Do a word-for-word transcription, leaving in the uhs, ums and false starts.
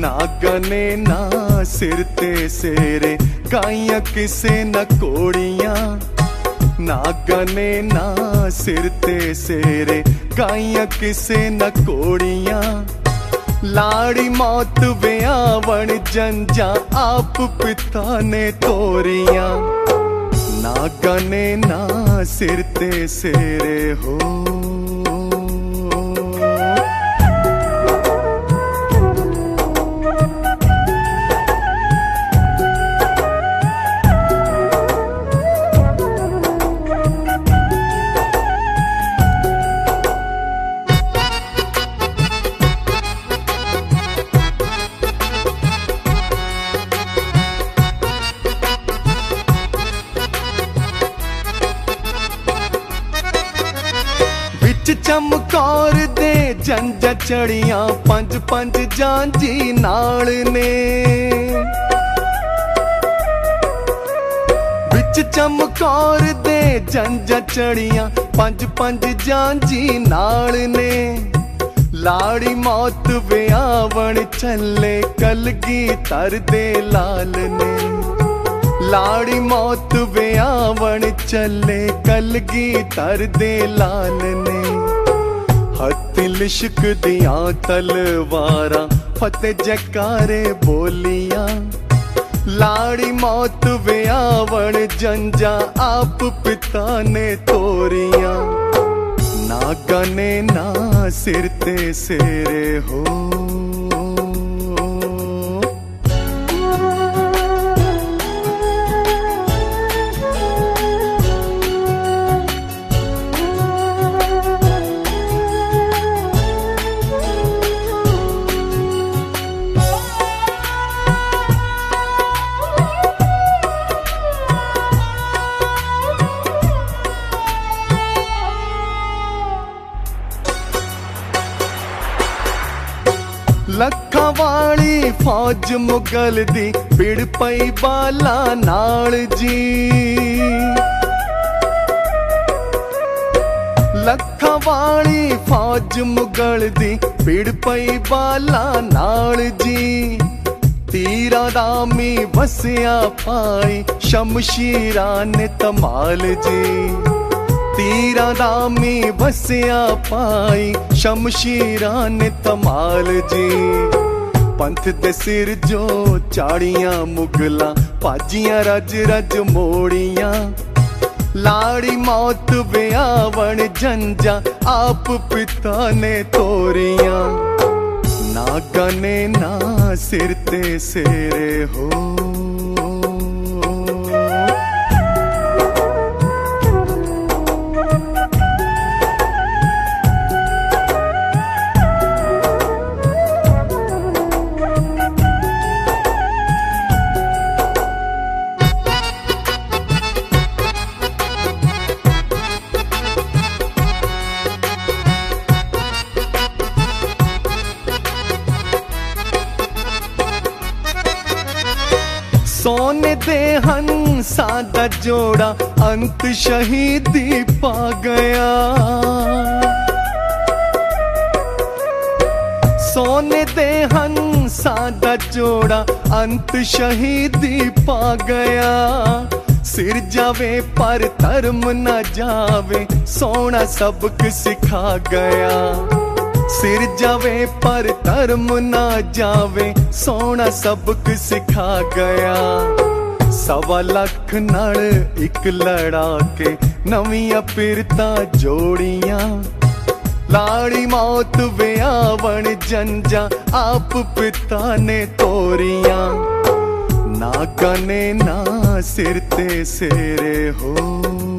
नागा ने ना सिर ते सेरे गाइयां किसे न कोड़ियां। नागा ने ना सिर ते सेरे गाइयां किसे न कोड़ियां। लाड़ी मौत व्यावण जंजा आप पिता ने तोरियां। नागा ने ना सिर ते सेरे हो। चमकौर दे जंजा चढ़ियां पंज पंज जांजी नाल ने। बिच चमकौर दे जंजा चढ़ियां पंज पंज जांजी नाल ने। लाड़ी मौत व्यावण चले कलगीधर दे लाल ने। लाड़ी मौत व्यावण चले कलगीधर दे लाल ने। हत्थी लिशक दियां तलवारां फतेह जयकारे बोलियां। लाड़ी मौत व्यावण जंजा आप पिता ने तोरियां। नागा ने ना सिर ते सेरे हो। लखा वाली फौज मुगल दी भिड़ पई बाला नाल जी। लखा वाली फौज मुगल दी भिड़ पई बाला नाल जी। तीरा दामी वसिया पाई शमशीरा ने तमाल जी। तीरा दामी वसिया पाई शमशीरा ने तमाल जी। पंथ दे सिर जो चाड़ियां मुगला पाजियां रज रज मोड़ियां। लाड़ी मौत व्यावण जंजा आप पिता ने तोरियां। नागा ने ना सिर ते सेरे हो। सोने दे हंसा दा जोड़ा अंत शहीदी पा गया। सोने दे हंसा दा जोड़ा अंत शहीदी पा गया। सिर जावे पर धर्म न जावे सोना सबक सिखा गया। सिर जावे पर धर्म ना जावे सोना सबक सिखा गया। सवा लख नाल एक लड़ा के नवियां पिरता जोड़ियां। लाड़ी मौत व्यावण जंजा आप पिता ने तोरियां। नागा ने ना सिर ते सेरे हो।